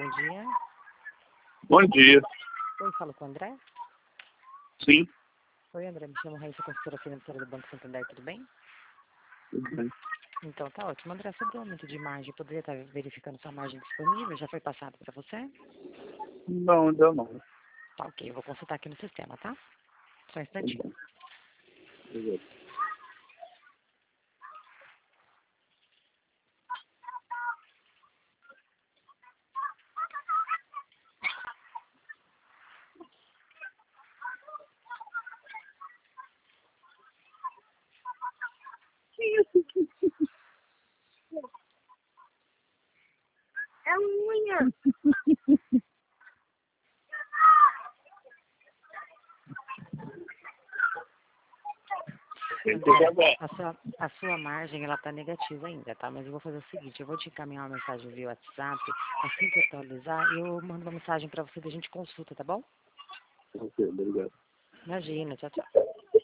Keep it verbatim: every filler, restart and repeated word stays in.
bom dia. Bom dia. Oi, falo com o André? Sim. Oi, André, me chamo Raíssa, consultora financeira do Banco Santander, tudo bem? Tudo bem. Então, tá ótimo. André, sobre o aumento de margem, poderia estar verificando sua margem disponível? Já foi passado para você? Não, ainda não. Tá, ok. Eu vou consultar aqui no sistema, tá? Só um Tá instantinho. bom. Obrigado. É unha. André, a sua, a sua margem, ela tá negativa ainda, tá? Mas eu vou fazer o seguinte, eu vou te encaminhar uma mensagem via WhatsApp, assim que eu atualizar, eu mando uma mensagem para você e a gente consulta, tá bom? Ok, obrigado. Imagina, tchau, tchau.